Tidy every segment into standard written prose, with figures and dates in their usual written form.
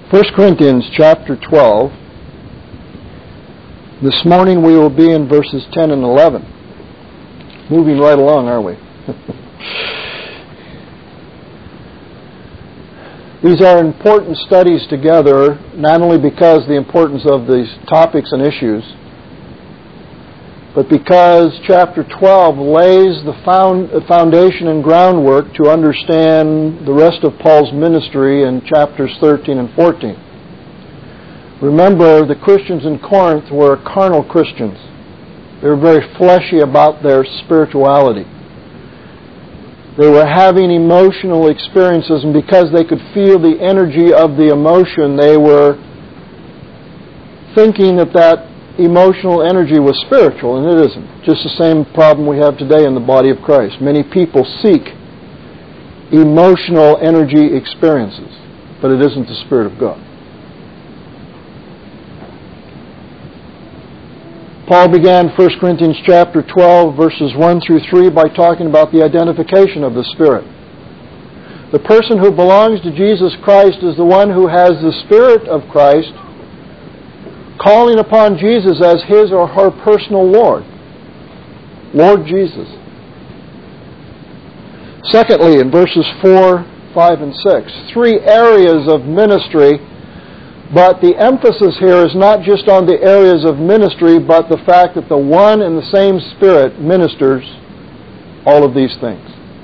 1 Corinthians chapter 12. This morning we will be in verses 10 and 11. Moving right along, aren't we? These are important studies together, not only because of the importance of these topics and issues, but because chapter 12 lays the foundation and groundwork to understand the rest of Paul's ministry in chapters 13 and 14. Remember, the Christians in Corinth were carnal Christians. They were very fleshy about their spirituality. They were having emotional experiences, and because they could feel the energy of the emotion, they were thinking that emotional energy was spiritual, and it isn't. Just the same problem we have today in the body of Christ. Many people seek emotional energy experiences, but it isn't the Spirit of God. Paul began 1 Corinthians chapter 12, verses 1 through 3 by talking about the identification of the Spirit. The person who belongs to Jesus Christ is the one who has the Spirit of Christ, calling upon Jesus as his or her personal Lord. Lord Jesus. Secondly, in verses 4, 5, and 6, three areas of ministry, but the emphasis here is not just on the areas of ministry, but the fact that the one and the same Spirit ministers all of these things.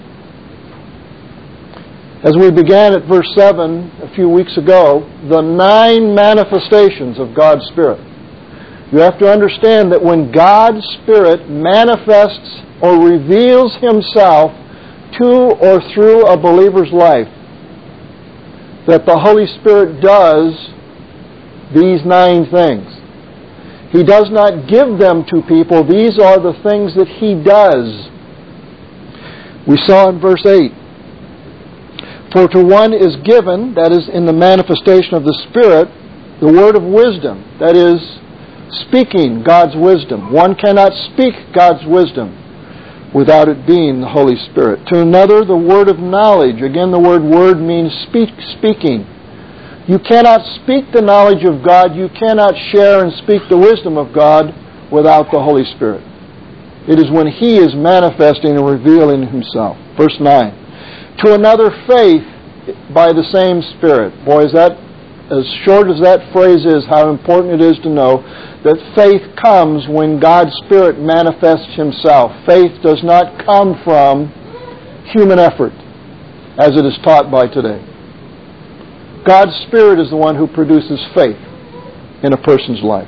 As we began at verse 7 a few weeks ago, the 9 manifestations of God's Spirit. You have to understand that when God's Spirit manifests or reveals Himself to or through a believer's life, that the Holy Spirit does these 9 things. He does not give them to people. These are the things that He does. We saw in verse 8, for to one is given, that is in the manifestation of the Spirit, the word of wisdom, that is, speaking God's wisdom. One cannot speak God's wisdom without it being the Holy Spirit. To another, the word of knowledge. Again, the word means speaking. You cannot speak the knowledge of God, you cannot share and speak the wisdom of God without the Holy Spirit. It is when He is manifesting and revealing Himself. Verse 9. To another, faith by the same Spirit. Boy, is that, as short as that phrase is, how important it is to know that faith comes when God's Spirit manifests Himself. Faith does not come from human effort, as it is taught by today. God's Spirit is the one who produces faith in a person's life.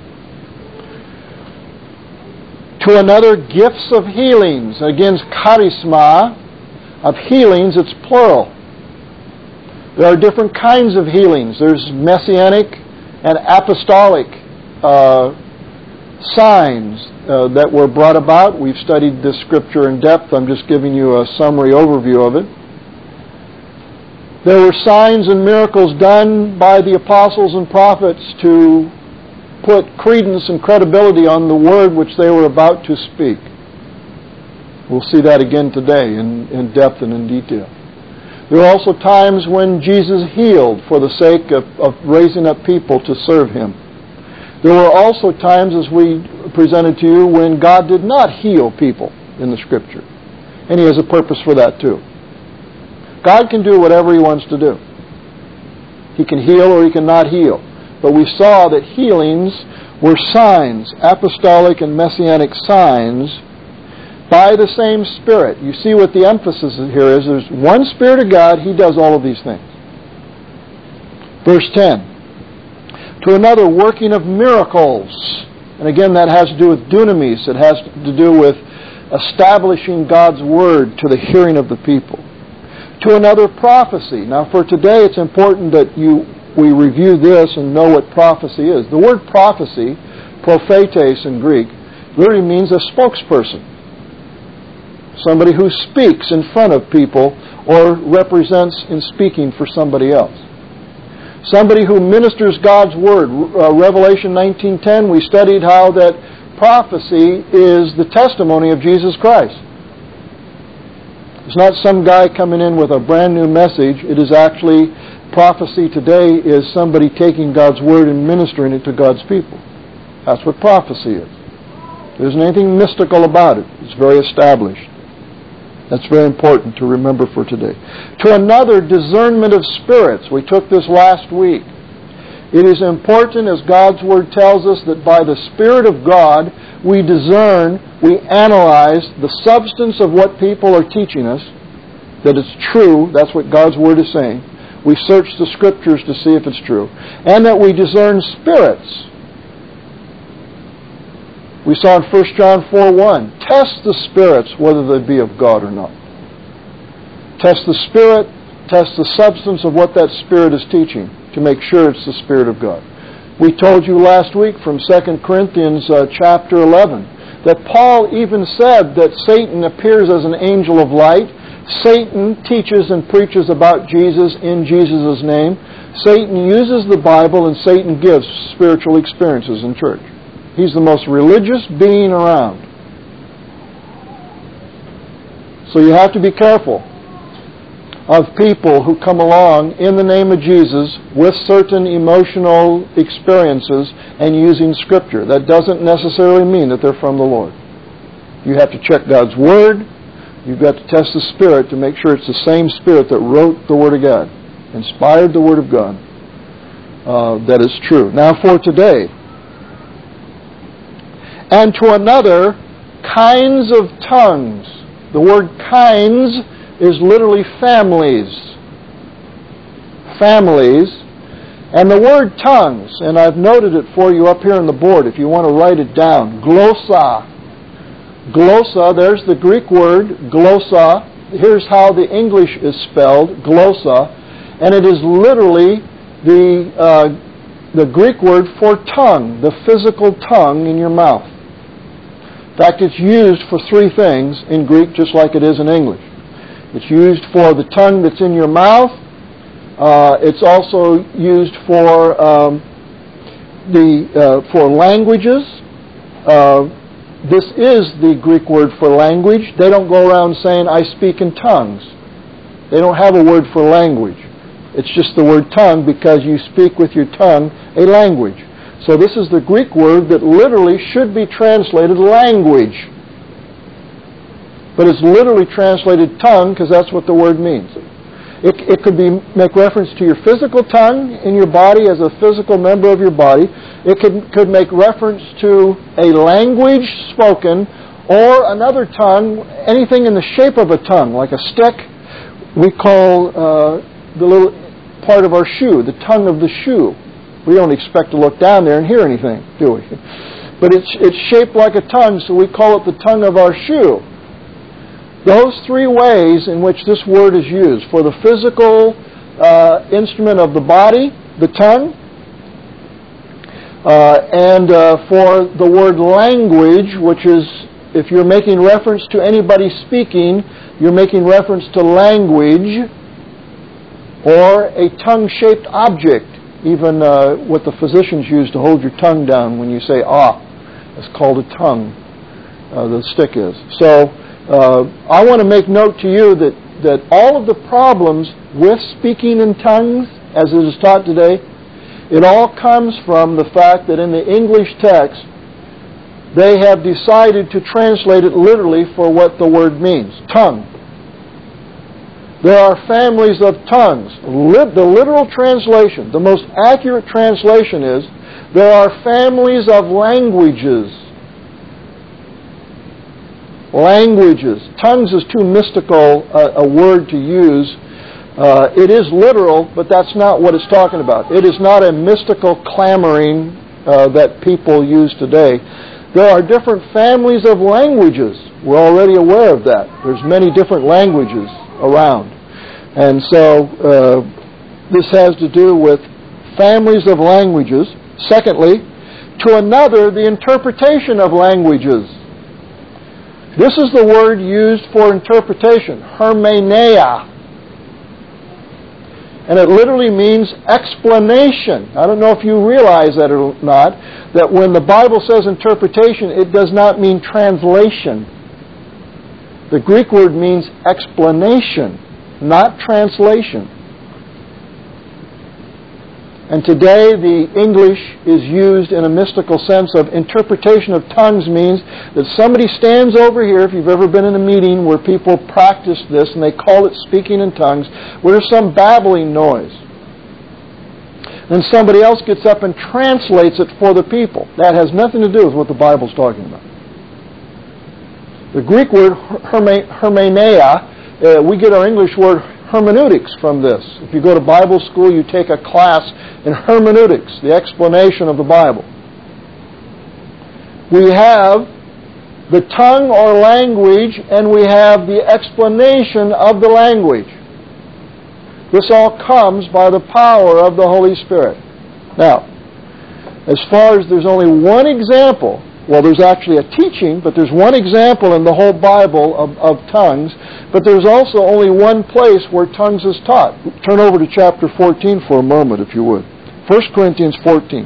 To another, gifts of healings. Again, charisma of healings, it's plural. There are different kinds of healings. There's messianic and apostolic signs that were brought about. We've studied this scripture in depth. I'm just giving you a summary overview of it. There were signs and miracles done by the apostles and prophets to put credence and credibility on the word which they were about to speak. We'll see that again today in depth and in detail. There are also times when Jesus healed for the sake of raising up people to serve Him. There were also times, as we presented to you, when God did not heal people in the Scripture. And He has a purpose for that too. God can do whatever He wants to do. He can heal or He cannot heal. But we saw that healings were signs, apostolic and messianic signs, by the same Spirit. You see what the emphasis here is. There's one Spirit of God. He does all of these things. Verse 10. To another, working of miracles. And again, that has to do with dunamis. It has to do with establishing God's Word to the hearing of the people. To another, prophecy. Now, for today, it's important that we review this and know what prophecy is. The word prophecy, prophetes in Greek, literally means a spokesperson. Somebody who speaks in front of people or represents in speaking for somebody else. Somebody who ministers God's Word. Revelation 19:10, we studied how that prophecy is the testimony of Jesus Christ. It's not some guy coming in with a brand new message. It is actually, prophecy today is somebody taking God's Word and ministering it to God's people. That's what prophecy is. There isn't anything mystical about it. It's very established. That's very important to remember for today. To another, discernment of spirits. We took this last week. It is important, as God's Word tells us, that by the Spirit of God, we discern, we analyze the substance of what people are teaching us, that it's true. That's what God's Word is saying. We search the Scriptures to see if it's true. And that we discern spirits. We saw in 1 John 4:1, test the spirits whether they be of God or not. Test the spirit, test the substance of what that spirit is teaching to make sure it's the Spirit of God. We told you last week from 2 Corinthians chapter 11 that Paul even said that Satan appears as an angel of light. Satan teaches and preaches about Jesus in Jesus' name. Satan uses the Bible and Satan gives spiritual experiences in church. He's the most religious being around. So you have to be careful of people who come along in the name of Jesus with certain emotional experiences and using Scripture. That doesn't necessarily mean that they're from the Lord. You have to check God's Word. You've got to test the Spirit to make sure it's the same Spirit that wrote the Word of God, inspired the Word of God. That is true. Now for today. And to another, kinds of tongues. The word kinds is literally families. Families. And the word tongues, and I've noted it for you up here on the board if you want to write it down. Glossa. Glossa, there's the Greek word, glossa. Here's how the English is spelled, glossa. And it is literally the Greek word for tongue, the physical tongue in your mouth. In fact, it's used for three things in Greek just like it is in English. It's used for the tongue that's in your mouth. It's also used for languages. This is the Greek word for language. They don't go around saying, I speak in tongues. They don't have a word for language. It's just the word tongue because you speak with your tongue a language. So this is the Greek word that literally should be translated language. But it's literally translated tongue because that's what the word means. It could make reference to your physical tongue in your body as a physical member of your body. It could make reference to a language spoken or another tongue, anything in the shape of a tongue, like a stick. We call the little part of our shoe, the tongue of the shoe. We don't expect to look down there and hear anything, do we? But it's shaped like a tongue, so we call it the tongue of our shoe. Those three ways in which this word is used, for the physical instrument of the body, the tongue, and for the word language, which is, if you're making reference to anybody speaking, you're making reference to language, or a tongue-shaped object, even what the physicians use to hold your tongue down when you say, ah. It's called a tongue, the stick is. So, I want to make note to you that all of the problems with speaking in tongues, as it is taught today, it all comes from the fact that in the English text, they have decided to translate it literally for what the word means, tongue. There are families of tongues. The literal translation, the most accurate translation is, there are families of languages. Languages. Tongues is too mystical a word to use. It is literal, but that's not what it's talking about. It is not a mystical clamoring that people use today. There are different families of languages. We're already aware of that. There's many different languages around. And so this has to do with families of languages. Secondly, to another, the interpretation of languages. This is the word used for interpretation, hermeneia. And it literally means explanation. I don't know if you realize that or not, that when the Bible says interpretation, it does not mean translation. The Greek word means explanation, not translation. And today the English is used in a mystical sense of interpretation of tongues means that somebody stands over here, if you've ever been in a meeting where people practice this and they call it speaking in tongues, where there's some babbling noise. Then somebody else gets up and translates it for the people. That has nothing to do with what the Bible's talking about. The Greek word hermeneia, we get our English word hermeneutics from this. If you go to Bible school, you take a class in hermeneutics, the explanation of the Bible. We have the tongue or language, and we have the explanation of the language. This all comes by the power of the Holy Spirit. Now, as far as there's only one example, well, there's actually a teaching, but there's one example in the whole Bible of tongues, but there's also only one place where tongues is taught. Turn over to chapter 14 for a moment, if you would. 1 Corinthians 14.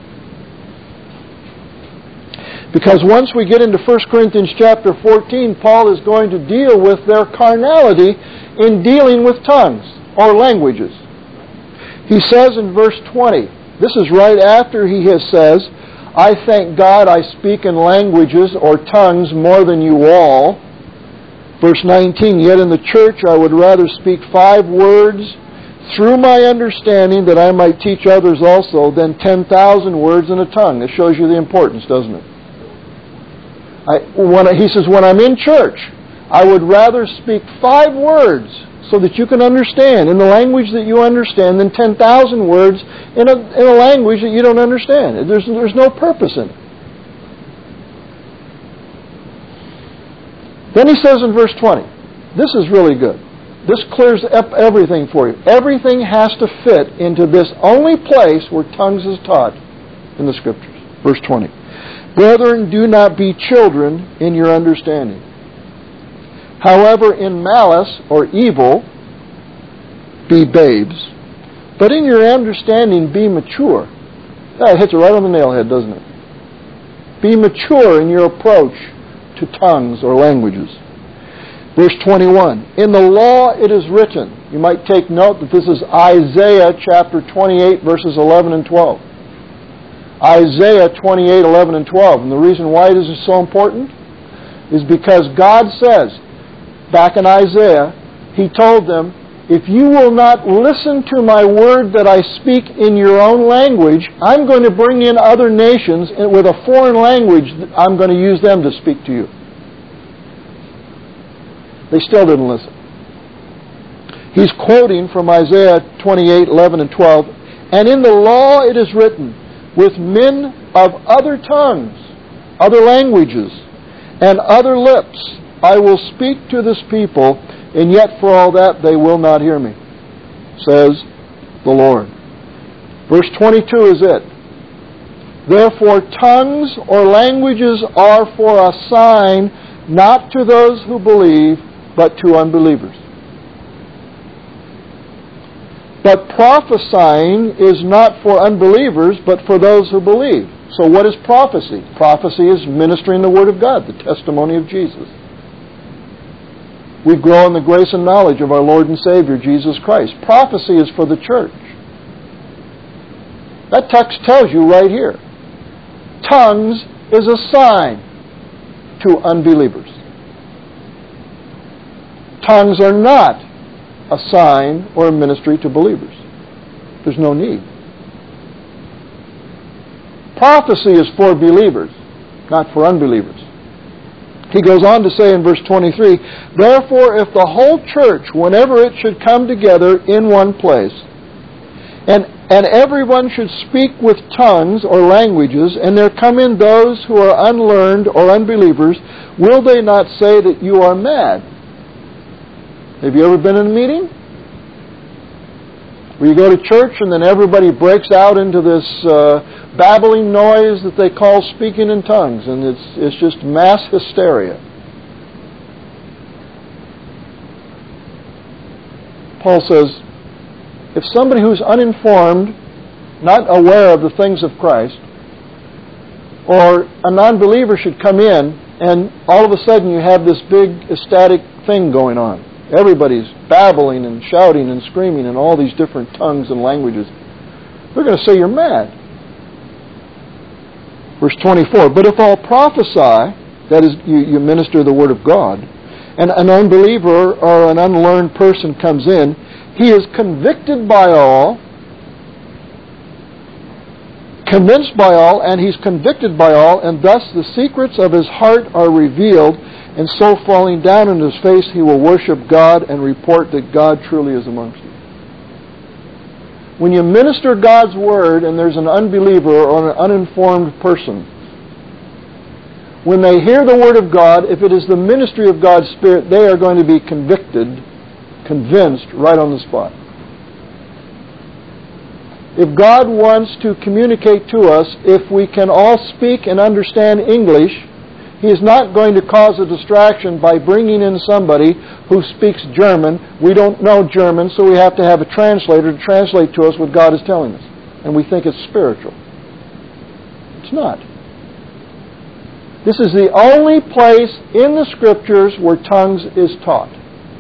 Because once we get into 1 Corinthians chapter 14, Paul is going to deal with their carnality in dealing with tongues or languages. He says in verse 20, this is right after he says, I thank God I speak in languages or tongues more than you all. Verse 19, yet in the church I would rather speak 5 words through my understanding that I might teach others also than 10,000 words in a tongue. It shows you the importance, doesn't it? He says, when I'm in church, I would rather speak 5 words so that you can understand in the language that you understand than 10,000 words in a language that you don't understand. There's no purpose in it. Then he says in verse 20, this is really good. This clears up everything for you. Everything has to fit into this only place where tongues is taught in the Scriptures. Verse 20. Brethren, do not be children in your understanding. However, in malice or evil, be babes. But in your understanding, be mature. That hits it right on the nail head, doesn't it? Be mature in your approach to tongues or languages. Verse 21. In the law it is written. You might take note that this is Isaiah chapter 28, verses 11 and 12. Isaiah 28, 11 and 12. And the reason why this is so important is because God says, back in Isaiah, He told them, if you will not listen to my word that I speak in your own language, I'm going to bring in other nations with a foreign language. I'm going to use them to speak to you. They still didn't listen. He's quoting from Isaiah 28, 11 and 12. And in the law it is written, with men of other tongues, other languages, and other lips, I will speak to this people, and yet for all that they will not hear me, says the Lord. Verse 22 is it. Therefore tongues or languages are for a sign, not to those who believe, but to unbelievers. But prophesying is not for unbelievers, but for those who believe. So what is prophecy? Prophecy is ministering the Word of God, the testimony of Jesus. We grow in the grace and knowledge of our Lord and Savior, Jesus Christ. Prophecy is for the church. That text tells you right here. Tongues is a sign to unbelievers. Tongues are not a sign or a ministry to believers. There's no need. Prophecy is for believers, not for unbelievers. He goes on to say in verse 23, therefore if the whole church, whenever it should come together in one place, and everyone should speak with tongues or languages, and there come in those who are unlearned or unbelievers, will they not say that you are mad? Have you ever been in a meeting where you go to church and then everybody breaks out into this babbling noise that they call speaking in tongues, and it's just mass hysteria? Paul says, if somebody who's uninformed, not aware of the things of Christ, or a non-believer should come in And all of a sudden you have this big ecstatic thing going on. Everybody's babbling and shouting and screaming in all these different tongues and languages. They're going to say you're mad. Verse 24, but if all prophesy, that is, you minister the Word of God, and an unbeliever or an unlearned person comes in, he is convicted by all, convinced by all, and he's convicted by all, and thus the secrets of his heart are revealed, and so falling down on his face he will worship God and report that God truly is amongst you. When you minister God's Word and there's an unbeliever or an uninformed person, when they hear the Word of God, if it is the ministry of God's Spirit, they are going to be convicted, convinced right on the spot. If God wants to communicate to us, if we can all speak and understand English, He is not going to cause a distraction by bringing in somebody who speaks German. We don't know German, so we have to have a translator to translate to us what God is telling us. And we think it's spiritual. It's not. This is the only place in the Scriptures where tongues is taught,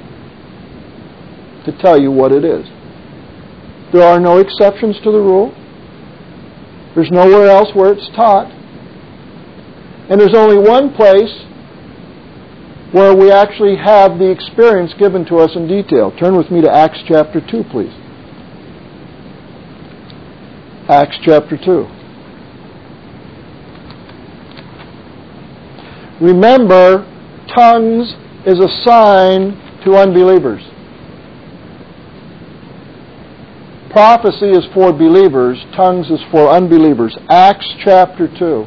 to tell you what it is. There are no exceptions to the rule. There's nowhere else where it's taught. And there's only one place where we actually have the experience given to us in detail. Turn with me to Acts chapter 2, please. Acts chapter 2. Remember, tongues is a sign to unbelievers. Prophecy is for believers. Tongues is for unbelievers. Acts chapter 2.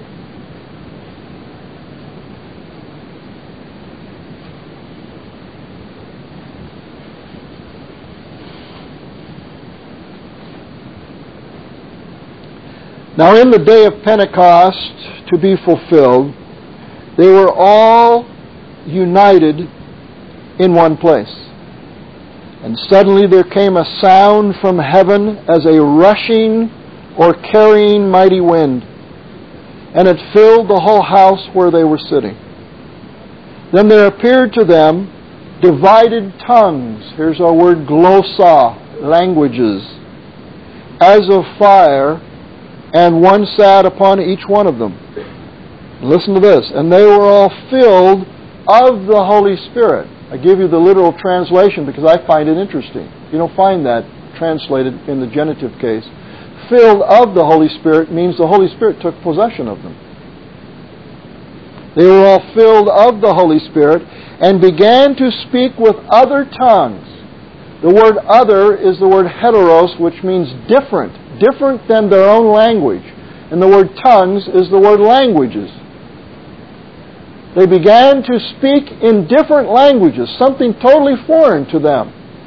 Now in the day of Pentecost to be fulfilled, they were all united in one place. And suddenly there came a sound from heaven as a rushing or carrying mighty wind, and it filled the whole house where they were sitting. Then there appeared to them divided tongues, here's our word glossa, languages, as of fire, and one sat upon each one of them. Listen to this. And they were all filled of the Holy Spirit. I give you the literal translation because I find it interesting. You don't find that translated in the genitive case. Filled of the Holy Spirit means the Holy Spirit took possession of them. They were all filled of the Holy Spirit and began to speak with other tongues. The word other is the word heteros, which means different than their own language. And the word tongues is the word languages. They began to speak in different languages, something totally foreign to them.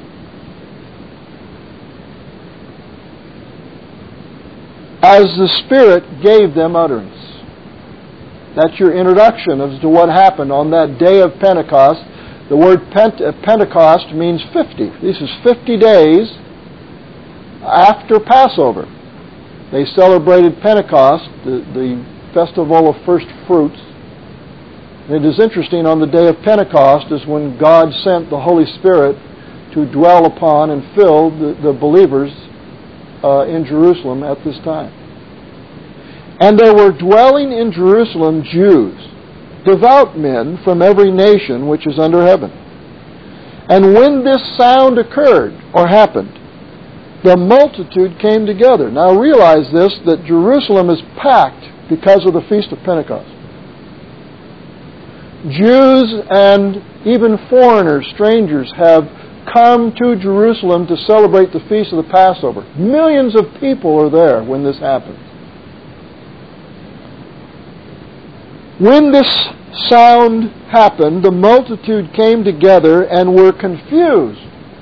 As the Spirit gave them utterance. That's your introduction as to what happened on that day of Pentecost. The word Pentecost means 50. This is 50 days after Passover. They celebrated Pentecost, the festival of first fruits. And it is interesting, on the day of Pentecost is when God sent the Holy Spirit to dwell upon and fill the believers in Jerusalem at this time. And there were dwelling in Jerusalem Jews, devout men from every nation which is under heaven. And when this sound occurred, or happened, the multitude came together. Now realize this, that Jerusalem is packed because of the Feast of Pentecost. Jews and even foreigners, strangers, have come to Jerusalem to celebrate the Feast of the Passover. Millions of people are there when this happens. When this sound happened, the multitude came together and were confused,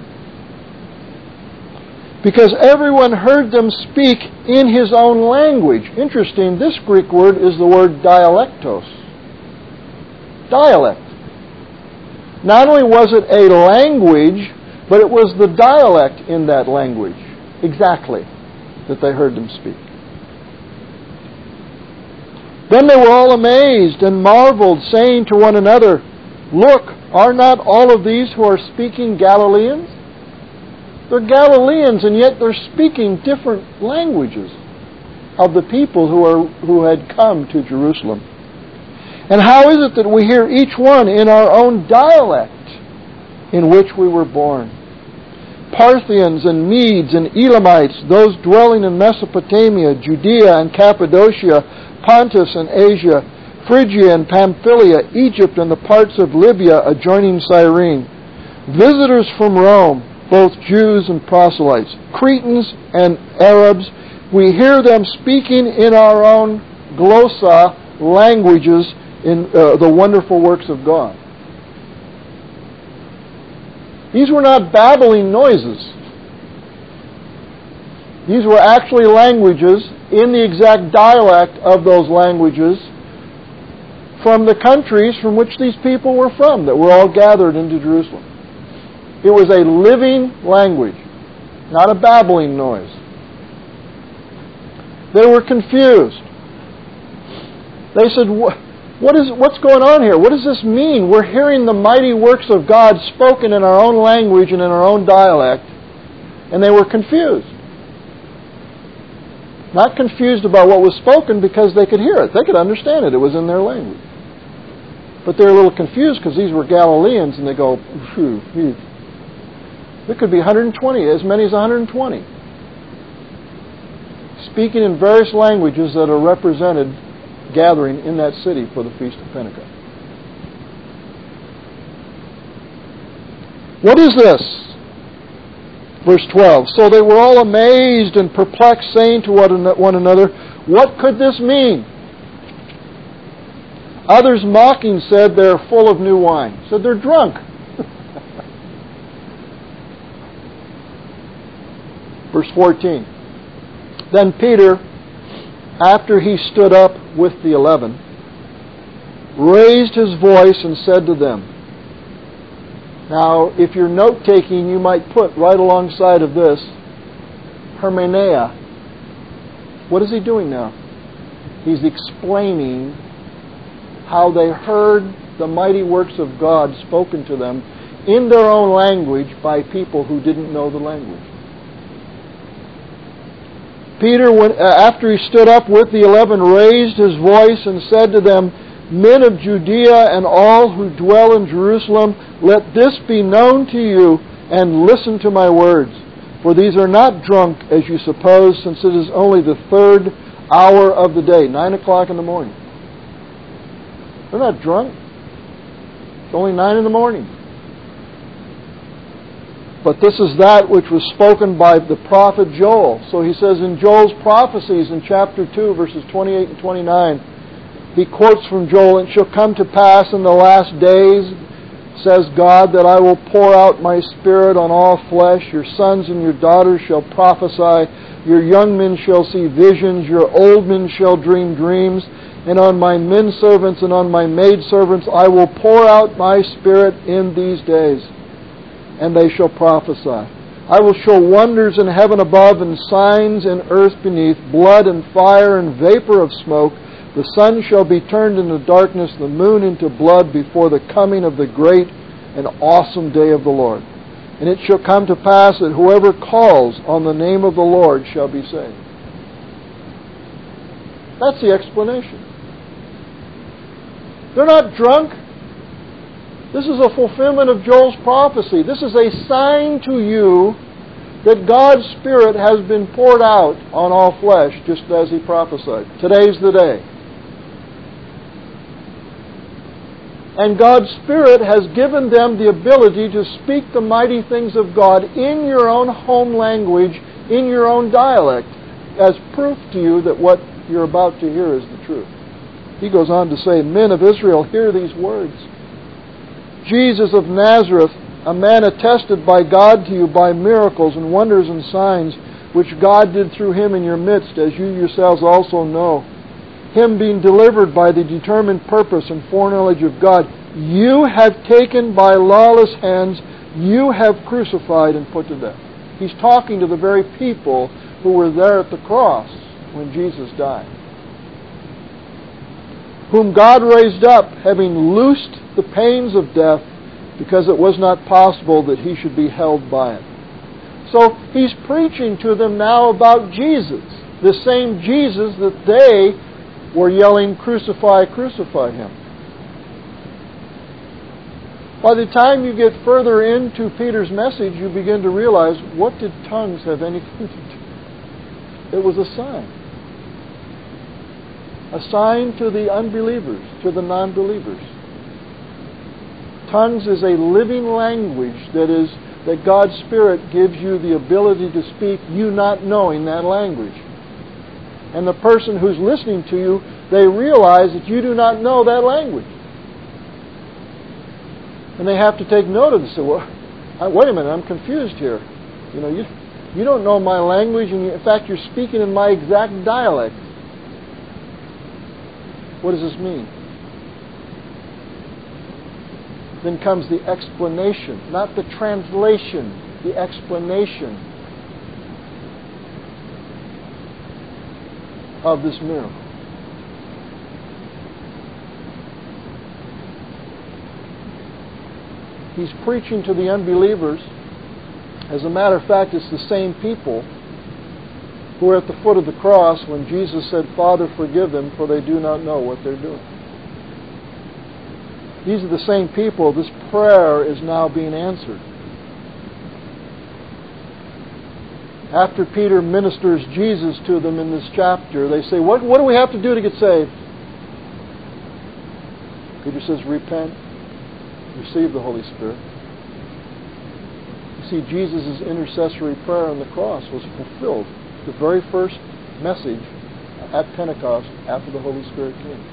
because everyone heard them speak in his own language. Interesting, this Greek word is the word dialectos. Dialect. Not only was it a language, but it was the dialect in that language, exactly, that they heard them speak. Then they were all amazed and marveled, saying to one another, Look, are not all of these who are speaking Galileans? They're Galileans, and yet they're speaking different languages of the people who had come to Jerusalem. And how is it that we hear each one in our own dialect in which we were born? Parthians and Medes and Elamites, those dwelling in Mesopotamia, Judea and Cappadocia, Pontus and Asia, Phrygia and Pamphylia, Egypt and the parts of Libya adjoining Cyrene, visitors from Rome, both Jews and proselytes, Cretans and Arabs, we hear them speaking in our own glossa languages in the wonderful works of God. These were not babbling noises. These were actually languages in the exact dialect of those languages from the countries from which these people were from that were all gathered into Jerusalem. It was a living language, not a babbling noise. They were confused. They said, what's going on here? What does this mean? We're hearing the mighty works of God spoken in our own language and in our own dialect. And they were confused. Not confused about what was spoken because they could hear it. They could understand it. It was in their language. But they're a little confused because these were Galileans, and they go, phew. There could be 120, as many as 120. Speaking in various languages that are represented gathering in that city for the Feast of Pentecost. What is this? Verse 12. So they were all amazed and perplexed, saying to one another, What could this mean? Others mocking said, They are full of new wine. Said they're drunk. Verse 14. Then Peter, after he stood up with the 11, raised his voice and said to them. Now, if you're note-taking, you might put right alongside of this, Hermenea. What is he doing now? He's explaining how they heard the mighty works of God spoken to them in their own language by people who didn't know the language. Peter, after he stood up with the 11, raised his voice and said to them, Men of Judea and all who dwell in Jerusalem, let this be known to you, and listen to my words. For these are not drunk, as you suppose, since it is only the 3rd hour of the day, 9 o'clock in the morning. They're not drunk. It's only 9 in the morning. But this is that which was spoken by the prophet Joel. So he says in Joel's prophecies in chapter 2, verses 28 and 29, he quotes from Joel, It shall come to pass in the last days, says God, that I will pour out my Spirit on all flesh. Your sons and your daughters shall prophesy. Your young men shall see visions. Your old men shall dream dreams. And on my men servants and on my maid servants I will pour out my Spirit in these days, and they shall prophesy. I will show wonders in heaven above and signs in earth beneath, blood and fire and vapor of smoke. The sun shall be turned into darkness, the moon into blood before the coming of the great and awesome day of the Lord. And it shall come to pass that whoever calls on the name of the Lord shall be saved. That's the explanation. They're not drunk. This is a fulfillment of Joel's prophecy. This is a sign to you that God's Spirit has been poured out on all flesh, just as He prophesied. Today's the day. And God's Spirit has given them the ability to speak the mighty things of God in your own home language, in your own dialect, as proof to you that what you're about to hear is the truth. He goes on to say, Men of Israel, hear these words. Jesus of Nazareth, a man attested by God to you by miracles and wonders and signs, which God did through Him in your midst, as you yourselves also know. Him being delivered by the determined purpose and foreknowledge of God, you have taken by lawless hands, you have crucified and put to death. He's talking to the very people who were there at the cross when Jesus died. whom God raised up, having loosed the pains of death, because it was not possible that he should be held by it. So he's preaching to them now about Jesus, the same Jesus that they were yelling, "Crucify, crucify him." By the time you get further into Peter's message, you begin to realize, what did tongues have anything to do? It was a sign. A sign to the unbelievers, to the non-believers. Tongues is a living language that God's Spirit gives you the ability to speak, you not knowing that language. And the person who's listening to you, they realize that you do not know that language. And they have to take note of this. Say, well, wait a minute, I'm confused here. You don't know my language, and in fact, you're speaking in my exact dialect. What does this mean? Then comes the explanation, not the translation, the explanation of this miracle. He's preaching to the unbelievers. As a matter of fact, it's the same people who were at the foot of the cross when Jesus said, "Father, forgive them, for they do not know what they're doing." These are the same people. This prayer is now being answered. After Peter ministers Jesus to them in this chapter, they say, what do we have to do to get saved? Peter says, repent, receive the Holy Spirit. You see, Jesus' intercessory prayer on the cross was fulfilled. The very first message at Pentecost after the Holy Spirit came.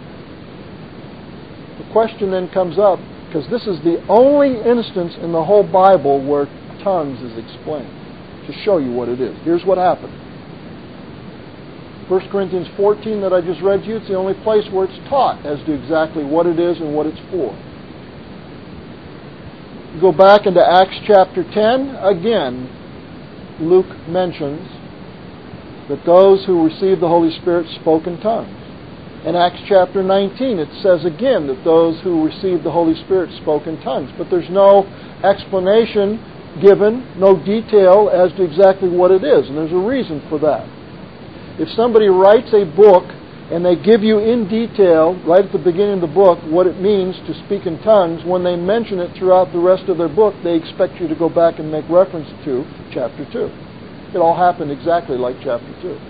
The question then comes up, because this is the only instance in the whole Bible where tongues is explained, to show you what it is. Here's what happened. 1 Corinthians 14 that I just read to you, it's the only place where it's taught as to exactly what it is and what it's for. You go back into Acts chapter 10, again, Luke mentions that those who received the Holy Spirit spoke in tongues. In Acts chapter 19, it says again that those who received the Holy Spirit spoke in tongues. But there's no explanation given, no detail as to exactly what it is. And there's a reason for that. If somebody writes a book and they give you in detail, right at the beginning of the book, what it means to speak in tongues, when they mention it throughout the rest of their book, they expect you to go back and make reference to chapter 2. It all happened exactly like chapter 2.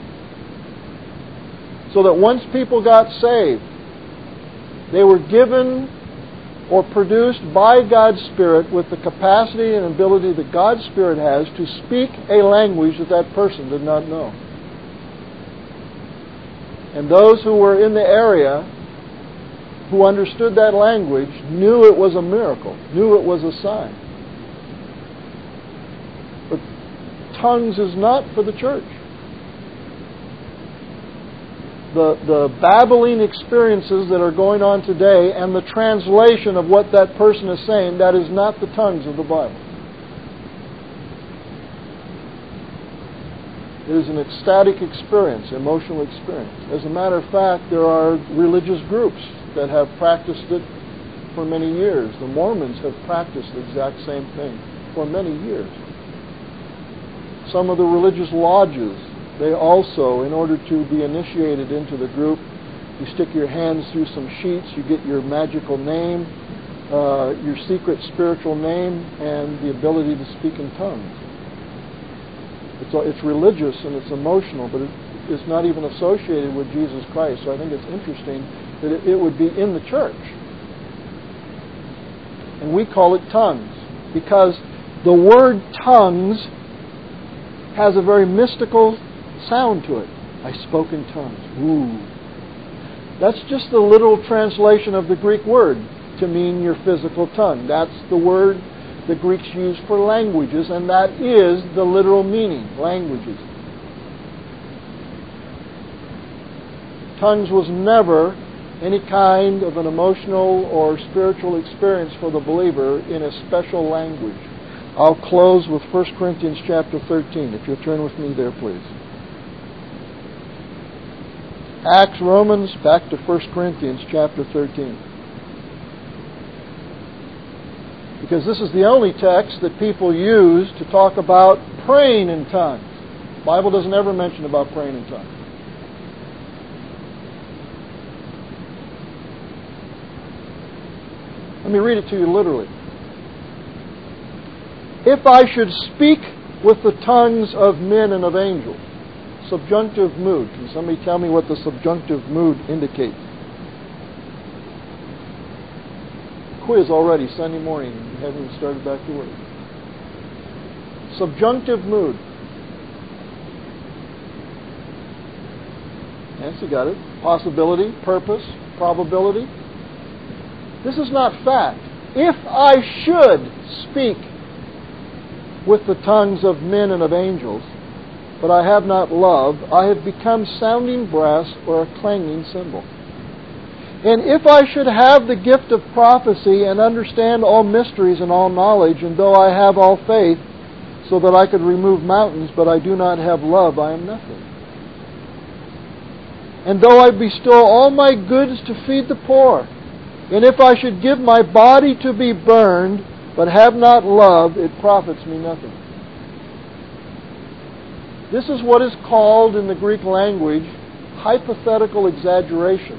So that once people got saved, they were given or produced by God's Spirit with the capacity and ability that God's Spirit has to speak a language that that person did not know. And those who were in the area who understood that language knew it was a miracle, knew it was a sign. But tongues is not for the church. The babbling experiences that are going on today and the translation of what that person is saying, that is not the tongues of the Bible. It is an ecstatic experience, emotional experience. As a matter of fact, there are religious groups that have practiced it for many years. The Mormons have practiced the exact same thing for many years. Some of the religious lodges, they also, in order to be initiated into the group, you stick your hands through some sheets, you get your magical name, your secret spiritual name, and the ability to speak in tongues. It's religious and it's emotional, but it's not even associated with Jesus Christ. So I think it's interesting that it would be in the church. And we call it tongues because the word tongues has a very mystical sound to it. I spoke in tongues. Ooh. That's just the literal translation of the Greek word to mean your physical tongue. That's the word the Greeks use for languages, and that is the literal meaning, languages. Tongues was never any kind of an emotional or spiritual experience for the believer in a special language. I'll close with 1 Corinthians chapter 13. If you'll turn with me there, please. Acts, Romans, back to 1 Corinthians chapter 13. Because this is the only text that people use to talk about praying in tongues. The Bible doesn't ever mention about praying in tongues. Let me read it to you literally. If I should speak with the tongues of men and of angels, subjunctive mood. Can somebody tell me what the subjunctive mood indicates? Quiz already, Sunday morning. You haven't even started back to work. Subjunctive mood. Nancy got it. Possibility, purpose, probability. This is not fact. If I should speak with the tongues of men and of angels, but I have not love, I have become sounding brass or a clanging cymbal. And if I should have the gift of prophecy and understand all mysteries and all knowledge, and though I have all faith, so that I could remove mountains, but I do not have love, I am nothing. And though I bestow all my goods to feed the poor, and if I should give my body to be burned, but have not love, it profits me nothing. This is what is called in the Greek language hypothetical exaggeration.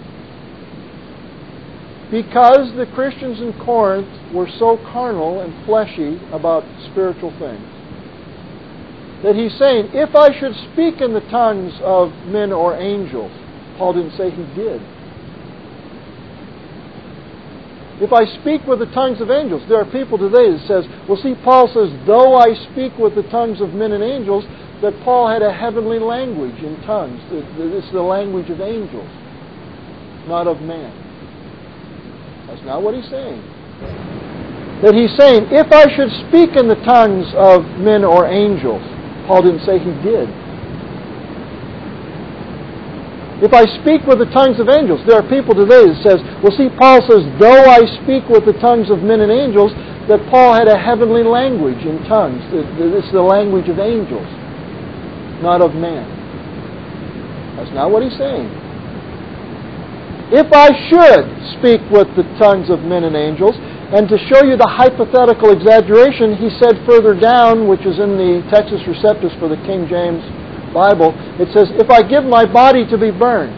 Because the Christians in Corinth were so carnal and fleshy about spiritual things, that he's saying, if I should speak in the tongues of men or angels, Paul didn't say he did. If I speak with the tongues of angels, there are people today that says, well, see, Paul says, though I speak with the tongues of men and angels, that Paul had a heavenly language in tongues. It's the language of angels, not of man. That's not what he's saying. That he's saying, if I should speak in the tongues of men or angels, Paul didn't say he did. If I speak with the tongues of angels, there are people today that says, well, see, Paul says, though I speak with the tongues of men and angels, that Paul had a heavenly language in tongues. It's the language of angels, not of man. That's not what he's saying. If I should speak with the tongues of men and angels, and to show you the hypothetical exaggeration, he said further down, which is in the Textus Receptus for the King James Bible, it says, if I give my body to be burned.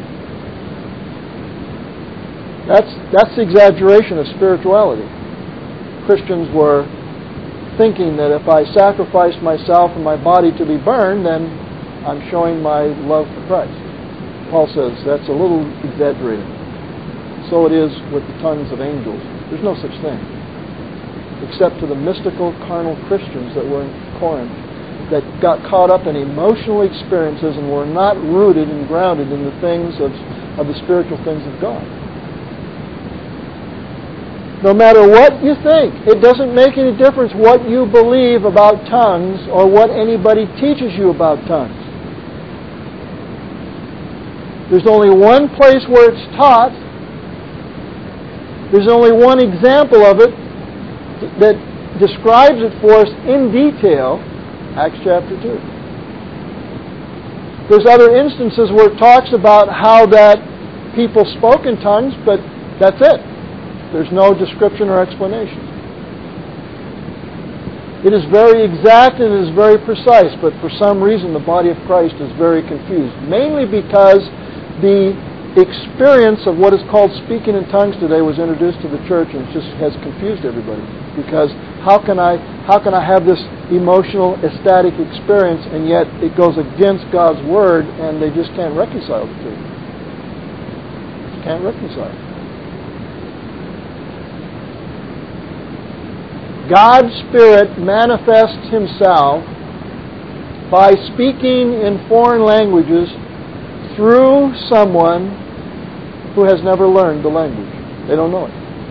That's the exaggeration of spirituality. Christians were thinking that if I sacrifice myself and my body to be burned, then I'm showing my love for Christ. Paul says that's a little exaggerated. So it is with the tongues of angels. There's no such thing. Except to the mystical, carnal Christians that were in Corinth, that got caught up in emotional experiences and were not rooted and grounded in the things of the spiritual things of God. No matter what you think, it doesn't make any difference what you believe about tongues or what anybody teaches you about tongues. There's only one place where it's taught. There's only one example of it that describes it for us in detail, Acts chapter 2. There's other instances where it talks about how that people spoke in tongues, but that's it. There's no description or explanation. It is very exact and it is very precise, but for some reason the body of Christ is very confused. Mainly because the experience of what is called speaking in tongues today was introduced to the church and it just has confused everybody. Because how can I have this emotional, ecstatic experience and yet it goes against God's Word and they just can't reconcile the two? Can't reconcile. God's Spirit manifests Himself by speaking in foreign languages through someone who has never learned the language. They don't know it.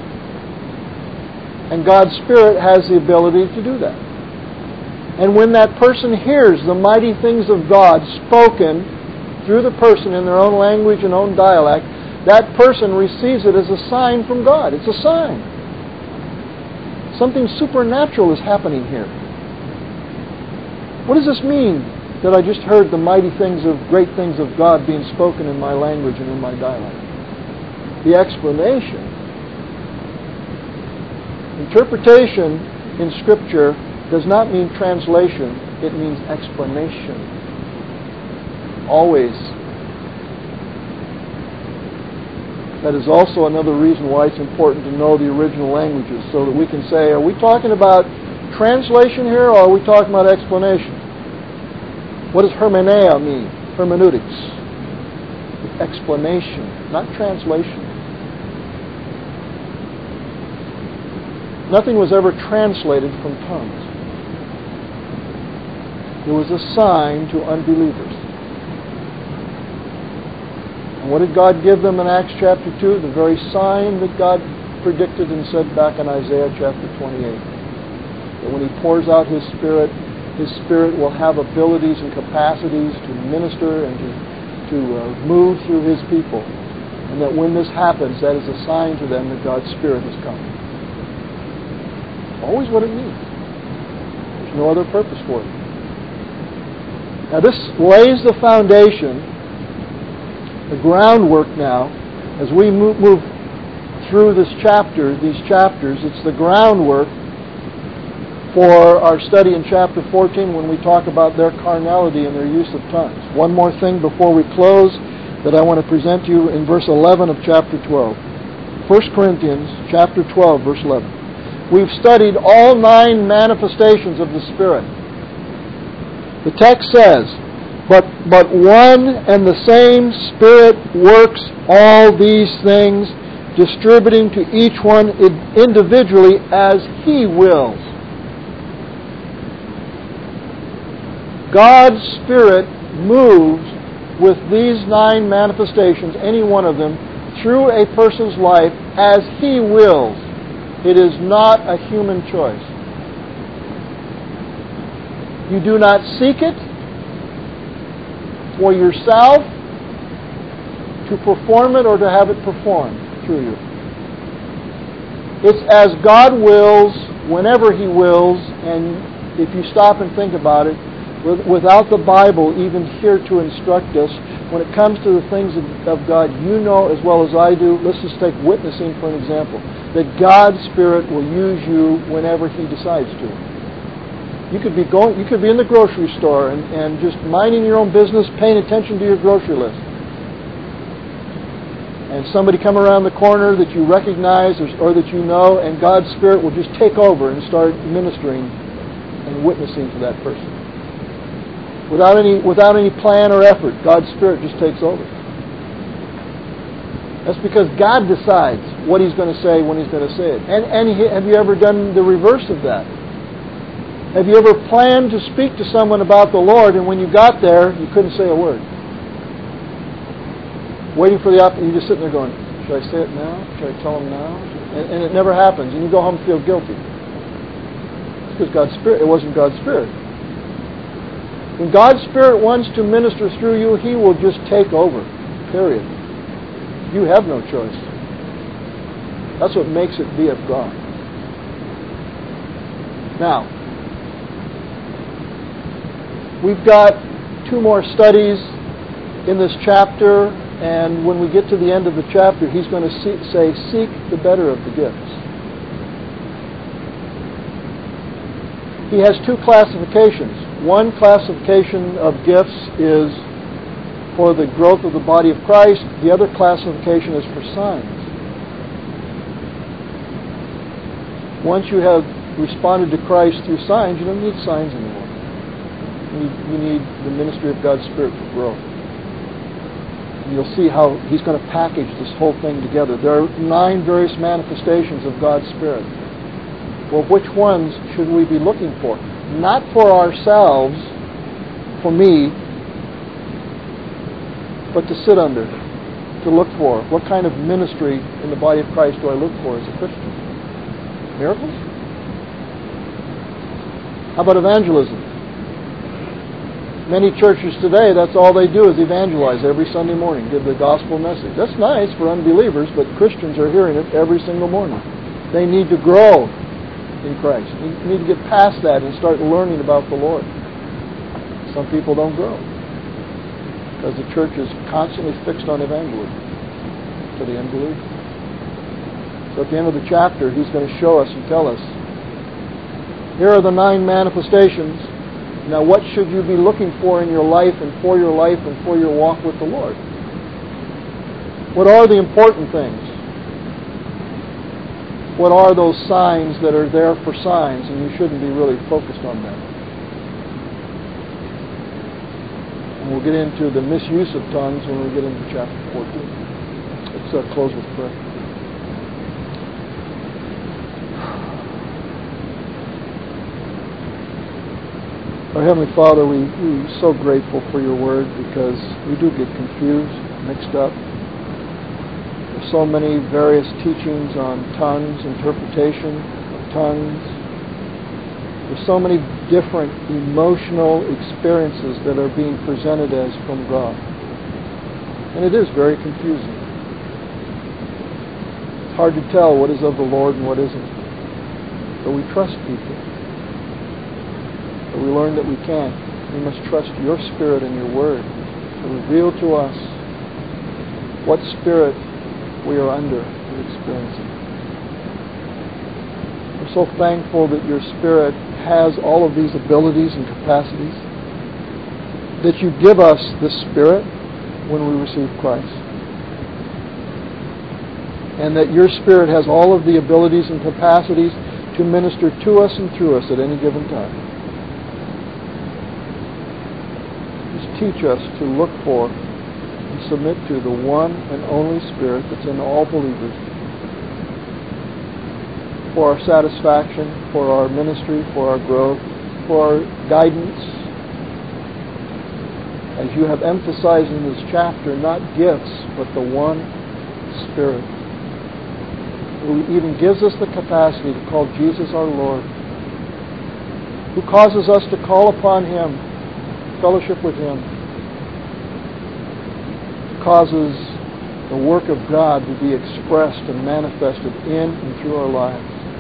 And God's Spirit has the ability to do that. And when that person hears the mighty things of God spoken through the person in their own language and own dialect, that person receives it as a sign from God. It's a sign. Something supernatural is happening here. What does this mean? that I just heard the great things of God being spoken in my language and in my dialect. The explanation. Interpretation in Scripture does not mean translation, it means explanation. Always. That is also another reason why it's important to know the original languages, so that we can say, are we talking about translation here, or are we talking about explanation? What does hermeneia mean? Hermeneutics. It's explanation, not translation. Nothing was ever translated from tongues. It was a sign to unbelievers. And what did God give them in Acts chapter 2? The very sign that God predicted and said back in Isaiah chapter 28. That when He pours out His Spirit will have abilities and capacities to minister and to move through His people. And that when this happens, that is a sign to them that God's Spirit has come. Always what it means. There's no other purpose for it. Now this lays the foundation, the groundwork now, as we move through these chapters, it's the groundwork for our study in chapter 14 when we talk about their carnality and their use of tongues. One more thing before we close that I want to present to you in verse 11 of chapter 12. 1 Corinthians chapter 12, verse 11. We've studied all 9 manifestations of the Spirit. The text says, but one and the same Spirit works all these things, distributing to each one individually as He wills. God's Spirit moves with these 9 manifestations, any one of them, through a person's life as He wills. It is not a human choice. You do not seek it for yourself to perform it or to have it performed through you. It's as God wills, whenever He wills, and if you stop and think about it, without the Bible even here to instruct us, when it comes to the things of God, you know as well as I do, let's just take witnessing for an example, that God's Spirit will use you whenever He decides to. You could be in the grocery store and just minding your own business, paying attention to your grocery list. And somebody come around the corner that you recognize or that you know, and God's Spirit will just take over and start ministering and witnessing to that person. Without any plan or effort, God's Spirit just takes over. That's because God decides what He's going to say when He's going to say it. And have you ever done the reverse of that? Have you ever planned to speak to someone about the Lord, and when you got there, you couldn't say a word? Waiting for the opportunity, you're just sitting there going, should I say it now? Should I tell them now? And it never happens, and you go home and feel guilty. It's because God's Spirit, it wasn't God's Spirit. When God's Spirit wants to minister through you, He will just take over. Period. You have no choice. That's what makes it be of God. Now, we've got 2 more studies in this chapter, and when we get to the end of the chapter, he's going to say, seek the better of the gifts. He has 2 classifications. One classification of gifts is for the growth of the body of Christ. The other classification is for signs. Once you have responded to Christ through signs, you don't need signs anymore. You need the ministry of God's Spirit for growth. And you'll see how He's going to package this whole thing together. There are 9 various manifestations of God's Spirit. Well, which ones should we be looking for? Not for ourselves, for me, but to sit under, to look for. What kind of ministry in the body of Christ do I look for as a Christian? Miracles? How about evangelism? Many churches today, that's all they do is evangelize every Sunday morning, give the gospel message. That's nice for unbelievers, but Christians are hearing it every single morning. They need to grow in Christ. You need to get past that and start learning about the Lord. Some people don't grow because the church is constantly fixed on evangelism to the unbeliever. So at the end of the chapter, he's going to show us and tell us, here are the 9 manifestations. Now what should you be looking for in your life and for your walk with the Lord? What are the important things? What are those signs that are there for signs, and you shouldn't be really focused on them? And we'll get into the misuse of tongues when we get into chapter 14. Let's close with prayer. Our Heavenly Father, we're so grateful for your word because we do get confused, mixed up. There's so many various teachings on tongues, interpretation of tongues. There's so many different emotional experiences that are being presented as from God. And it is very confusing. It's hard to tell what is of the Lord and what isn't. But we trust people. But we learn that we can't. We must trust your Spirit and your Word to reveal to us what spirit we are under and experiencing. We're so thankful that your Spirit has all of these abilities and capacities, that you give us the Spirit when we receive Christ, and that your Spirit has all of the abilities and capacities to minister to us and through us at any given time. Teach us to look for and submit to the one and only Spirit that's in all believers for our satisfaction, for our ministry, for our growth, for our guidance. As you have emphasized in this chapter, not gifts, but the one Spirit, who even gives us the capacity to call Jesus our Lord, who causes us to call upon Him, fellowship with Him, causes the work of God to be expressed and manifested in and through our lives.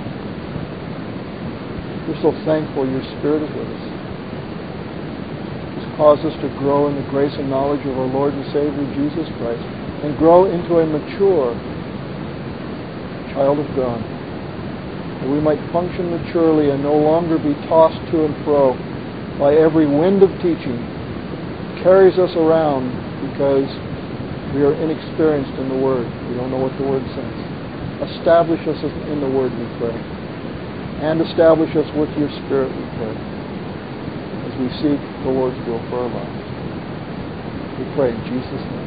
We're so thankful your Spirit is with us. It's caused us to grow in the grace and knowledge of our Lord and Savior Jesus Christ and grow into a mature child of God, that we might function maturely and no longer be tossed to and fro by every wind of teaching that carries us around because we are inexperienced in the Word. We don't know what the Word says. Establish us in the Word, we pray. And establish us with your Spirit, we pray, as we seek the Lord's will for our lives. We pray in Jesus' name.